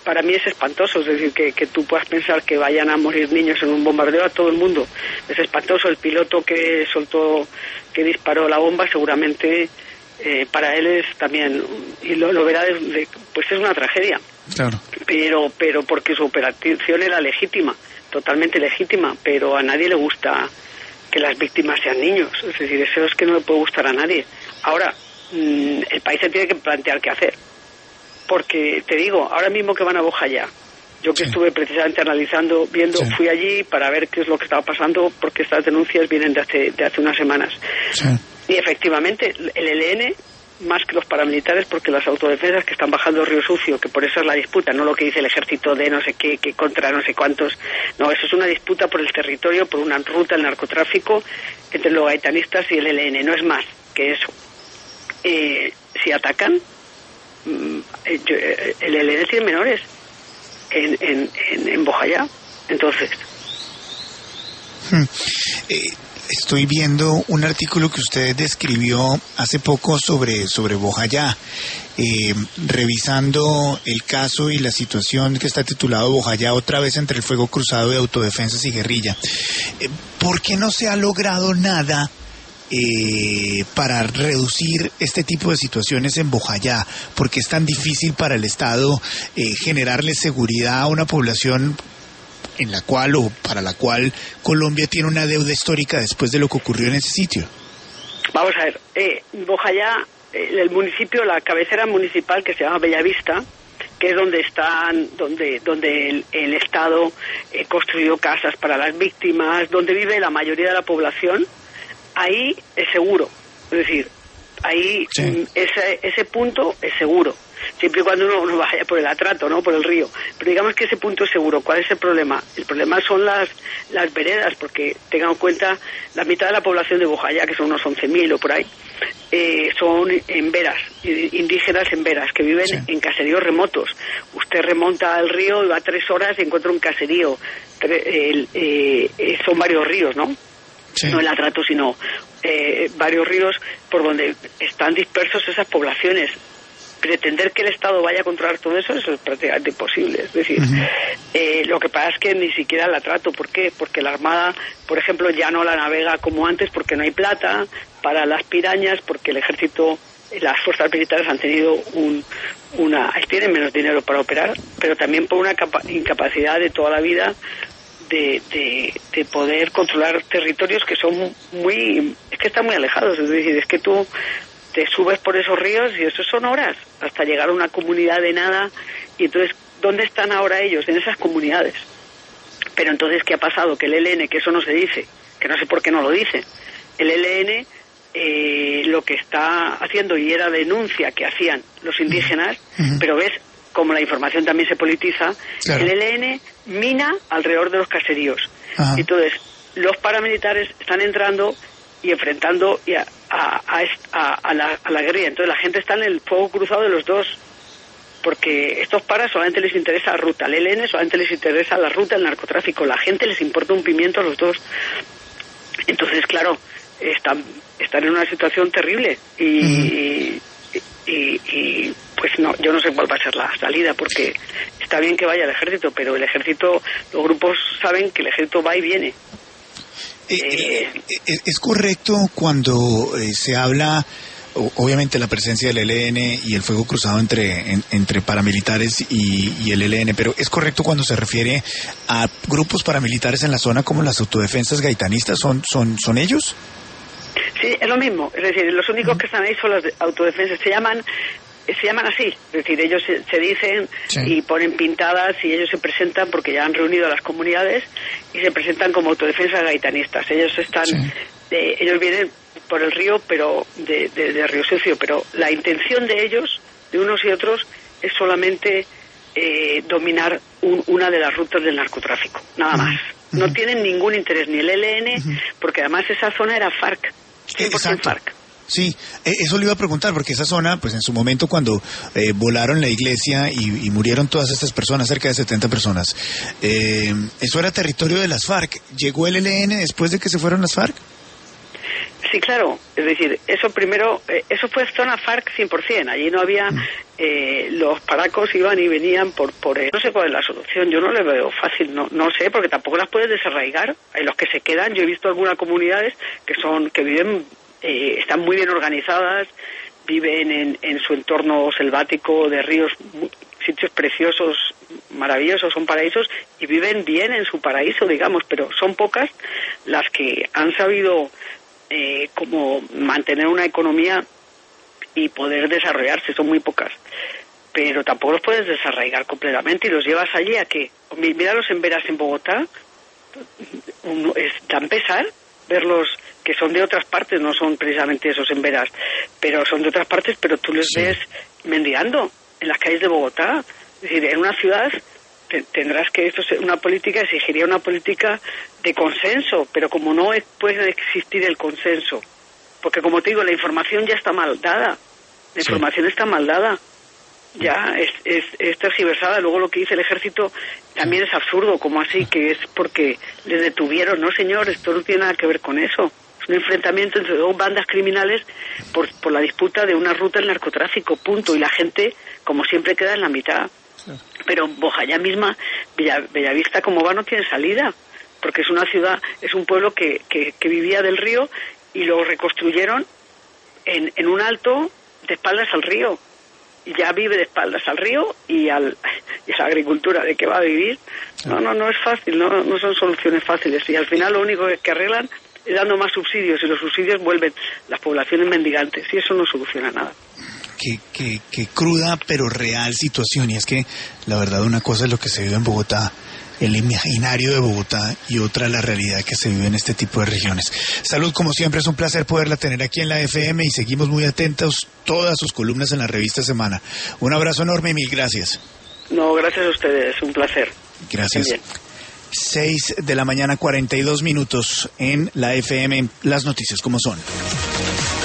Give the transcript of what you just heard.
para mí es espantoso, es decir, que tú puedas pensar que vayan a morir niños en un bombardeo a todo el mundo. Es espantoso. El piloto que disparó la bomba seguramente para él es también, y lo verá, pues es una tragedia. Claro. Pero porque su operación era legítima, totalmente legítima, pero a nadie le gusta que las víctimas sean niños. Es decir, eso es que no le puede gustar a nadie. Ahora, el país se tiene que plantear qué hacer. Porque, te digo, ahora mismo que van a Bojayá, yo que estuve precisamente viendo, fui allí para ver qué es lo que estaba pasando, porque estas denuncias vienen de hace unas semanas. Sí. Y efectivamente, el ELN, más que los paramilitares, porque las autodefensas que están bajando el río Sucio, que por eso es la disputa, no lo que dice el ejército de no sé qué, que contra no sé cuántos, no, eso es una disputa por el territorio, por una ruta del narcotráfico entre los gaitanistas y el ELN, no es más que eso. Si atacan, el ELN tiene menores en Bojayá, entonces... Estoy viendo un artículo que usted describió hace poco sobre Bojayá, revisando el caso y la situación que está titulado Bojayá otra vez entre el fuego cruzado de autodefensas y guerrilla. ¿Por qué no se ha logrado nada para reducir este tipo de situaciones en Bojayá? ¿Por qué es tan difícil para el Estado generarle seguridad a una población en la cual o para la cual Colombia tiene una deuda histórica después de lo que ocurrió en ese sitio? Vamos a ver, Bojayá, el municipio, la cabecera municipal que se llama Bellavista, que es donde el Estado construyó casas para las víctimas, donde vive la mayoría de la población, ahí es seguro. Es decir, ahí ese punto es seguro, siempre y cuando uno no vaya por el atrato, ¿no? Por el río. Pero digamos que ese punto es seguro. ¿Cuál es el problema? El problema son las veredas, porque tengan en cuenta la mitad de la población de Bojayá, que son unos 11.000 o por ahí, son en veras, indígenas en veras, que viven en caseríos remotos. Usted remonta al río y va 3 horas y encuentra un caserío. Son varios ríos, ¿no? Sí. No el atrato, sino varios ríos por donde están dispersos esas poblaciones. Pretender que el Estado vaya a controlar todo eso es prácticamente imposible. Es decir, lo que pasa es que ni siquiera la trato. ¿Por qué? Porque la Armada, por ejemplo, ya no la navega como antes, porque no hay plata para las pirañas, porque el ejército, las fuerzas militares han tenido tienen menos dinero para operar, pero también por una incapacidad de toda la vida de poder controlar territorios que son que están muy alejados. Es decir, es que tú te subes por esos ríos y eso son horas hasta llegar a una comunidad de nada. Y entonces, ¿dónde están ahora ellos? En esas comunidades. Pero entonces, ¿qué ha pasado? Que el ELN, que eso no se dice, que no sé por qué no lo dice, el ELN lo que está haciendo, y era denuncia que hacían los indígenas, pero ves como la información también se politiza, claro. El ELN mina alrededor de los caseríos. Entonces, los paramilitares están entrando y enfrentando a la guerrilla. Entonces la gente está en el fuego cruzado de los dos, porque estos paras solamente les interesa la ruta, al ELN solamente les interesa la ruta del narcotráfico, la gente les importa un pimiento a los dos. Entonces, claro, están en una situación terrible y pues no, yo no sé cuál va a ser la salida, porque está bien que vaya el ejército, pero el ejército, los grupos saben que el ejército va y viene. ¿Es correcto cuando se habla, obviamente, la presencia del ELN y el fuego cruzado entre paramilitares y el ELN, pero es correcto cuando se refiere a grupos paramilitares en la zona como las autodefensas gaitanistas? ¿Son ellos? Sí, es lo mismo. Es decir, los únicos que están ahí son las autodefensas. Se llaman así, es decir, ellos se dicen y ponen pintadas y ellos se presentan porque ya han reunido a las comunidades y se presentan como autodefensas gaitanistas. Ellos ellos vienen por el río, pero de Río Sucio, pero la intención de ellos, de unos y otros, es solamente dominar una de las rutas del narcotráfico, nada más. No tienen ningún interés, ni el ELN, porque además esa zona era FARC, 100% FARC. Sí, eso le iba a preguntar, porque esa zona, pues en su momento cuando volaron la iglesia y murieron todas estas personas, cerca de 70 personas, eso era territorio de las FARC. ¿Llegó el ELN después de que se fueron las FARC? Sí, claro. Es decir, eso primero, eso fue zona FARC 100%. Allí no había, los paracos iban y venían por no sé cuál es la solución. Yo no le veo fácil, no sé, porque tampoco las puedes desarraigar. Hay los que se quedan. Yo he visto algunas comunidades que viven, están muy bien organizadas, viven en su entorno selvático de ríos, sitios preciosos, maravillosos, son paraísos, y viven bien en su paraíso, digamos, pero son pocas las que han sabido como mantener una economía y poder desarrollarse, son muy pocas, pero tampoco los puedes desarraigar completamente y los llevas allí a que, mira los emberas en Bogotá, es tan pesar verlos, que son de otras partes, no son precisamente esos emberas, pero son de otras partes, pero tú les ves mendigando en las calles de Bogotá. Es decir, en una ciudad tendrás que, esto es una política, exigiría una política de consenso, pero como no puede existir el consenso, porque como te digo, la información ya está mal dada, la información está mal dada, ya es tergiversada. Luego lo que dice el ejército también es absurdo, como así, que es porque les detuvieron. No, señor, esto no tiene nada que ver con eso. Es un enfrentamiento entre dos bandas criminales por la disputa de una ruta del narcotráfico, punto, y la gente, como siempre, queda en la mitad. Pero Bojayá misma, Bellavista como va, no tiene salida, porque es una ciudad, es un pueblo que vivía del río y lo reconstruyeron en un alto de espaldas al río, y ya vive de espaldas al río y a la agricultura. ¿De qué va a vivir? No es fácil, no son soluciones fáciles, y al final lo único que arreglan es dando más subsidios, y los subsidios vuelven las poblaciones mendigantes, y eso no soluciona nada. Qué cruda pero real situación, y es que la verdad una cosa es lo que se vive en Bogotá, el imaginario de Bogotá, y otra la realidad que se vive en este tipo de regiones. Salud, como siempre, es un placer poderla tener aquí en la FM, y seguimos muy atentos todas sus columnas en la revista Semana. Un abrazo enorme y mil gracias. No, gracias a ustedes, un placer. Gracias. 6 de la mañana, 42 minutos en la FM, las noticias como son.